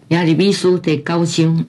耶利米书第9章。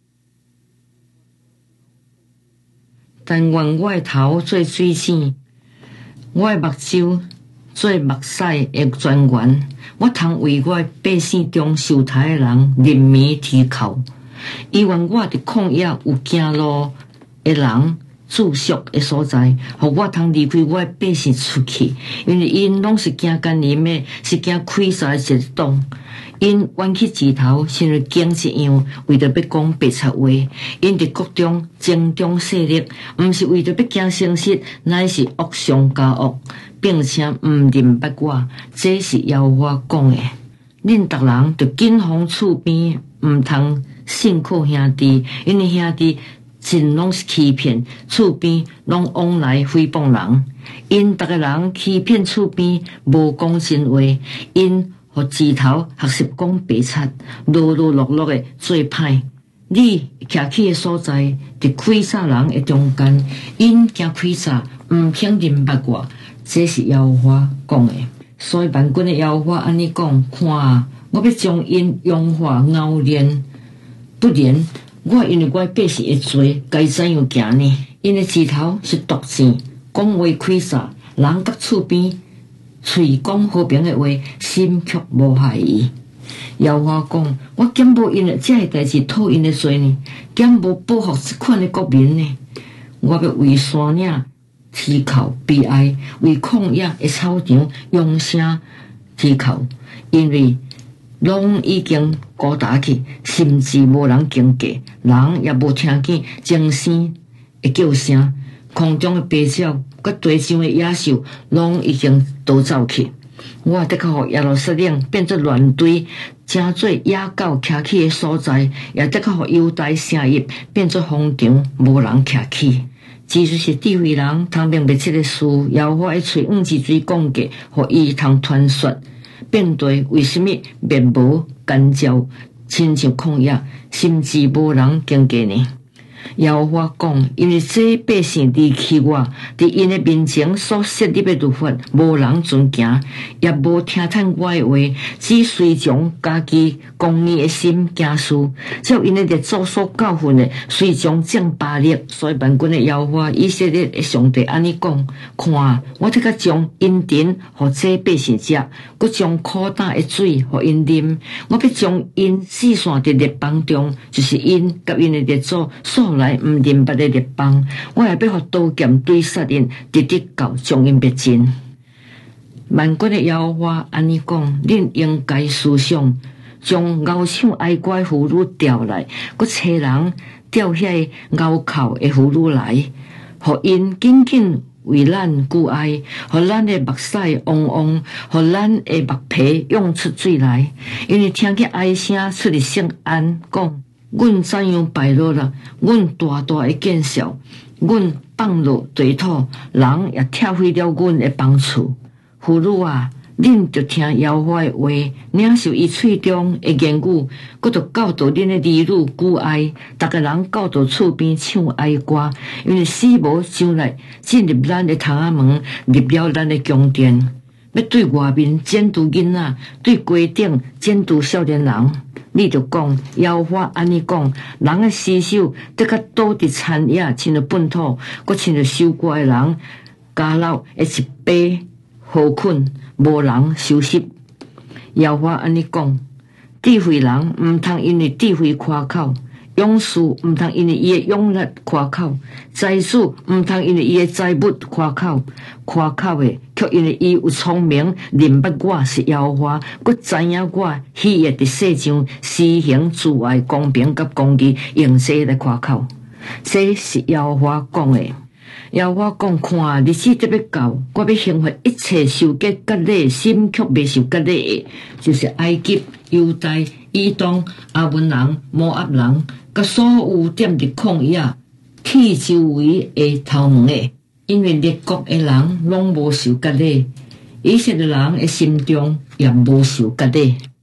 但愿我的头做水井，我的目睭做目屎的泉源，我通为我的百姓中受害的人怜悯提靠。伊愿我伫旷野有行路的人住宿的所在，互我通离开我的百姓出去，因为因拢是行甘霖的，是行开撒的一党。因弯起指头，像是经一样，为着要讲白贼话。因伫国中争中势力，毋是为着要行诚实，乃是恶上加恶，并且毋认捌我。这是耶和华讲的。恁逐人着谨防厝边，毋通信靠兄弟，因为兄弟尽拢是欺骗，厝边拢往来诽谤人。因逐个人欺骗厝边，无讲真话。因互指头学习讲白贼，落落的做歹。你徛起的所在，伫开撒人的中间，因行开撒，毋肯认捌我。这是耶和华讲的。所以万军的耶和华安尼讲：看啊，我要将因融化熬炼不然，我因为我百姓的罪，该怎样行呢？因的指头是毒箭，讲话开撒，人甲厝边。嘴讲和平的话，心却无害伊。耶和华讲：我减无因的这个代志讨因的罪呢，减无保护这款的国民呢。我要为山岭啼哭悲哀，为旷野的草场扬声啼哭，因为拢已经孤单去，甚至无人经过，人也无听见精声的叫声，空中的白鸟。佮地上的野兽拢已经逃走去，我得互耶路撒冷变作乱堆，正做野狗徛起的所在，也得互犹大城邑变作荒场，无人徛起。即使是智慧人，通明白这个事，耶和华的嘴之水讲过，互伊通传说。变地为什么面无干焦，亲像旷野，甚至无人经过呢？耶和华讲：因为这百姓离弃我，伫因的面前所设立的律法，无人遵行，也无听叹我的话，只随从家己公义的心行事，照因的列祖所教训的，随从正巴力。所以万军的耶和华以色列的上帝安尼讲：看啊，我得甲将阴田互这百姓食，佮将苦胆的水互因啉，我要将因四散伫列邦中，就是因甲因的列祖所来毋认捌的列邦，我也要互刀剑对杀因，直到将因灭尽。万军的耶和华安尼讲：恁应该思想，将熬抢哀歌的妇女调来，佮找人调遐熬哭的妇女来，互因紧紧为咱顾哀，互咱的目屎汪汪，互咱的目皮涌出水来，因为听见哀声出入圣安讲。阮怎样败落了？阮大大的见笑，阮放落地土，人也拆毁了阮的房厝。妇女啊，恁着听耶和华的话，领受伊喙中的言语，佮着教导恁的儿女顾哀。逐个人教导厝边唱哀歌，因为死无上来进入咱的窗仔门，入了咱的宫殿，要对外面监督囡仔，对街顶监督少年人。你就讲，耶和华安尼讲，人的尸首得甲倒伫田野，亲像粪土，佮亲像收割的人，家老会一杯好困，无人收拾。耶和华安尼讲，智慧人毋通因为智慧夸口，勇士毋通因为伊的勇力夸口，财主毋通因为伊的财物夸口，夸口的却因为伊有聪明，认捌我是耶和华，佮知影我喜悦伫世上施行慈爱、公平甲公义，用这来夸口。这是耶和华讲的。耶和华讲：看，日子得要到，我要刑罚一切受割割礼，心却未受割礼的，就是埃及、犹大、以东、阿文人、摩押人，甲所有踮伫旷野、去周围的头毛的，因为列国的人拢无受割礼，以色列人的心中也无受割礼。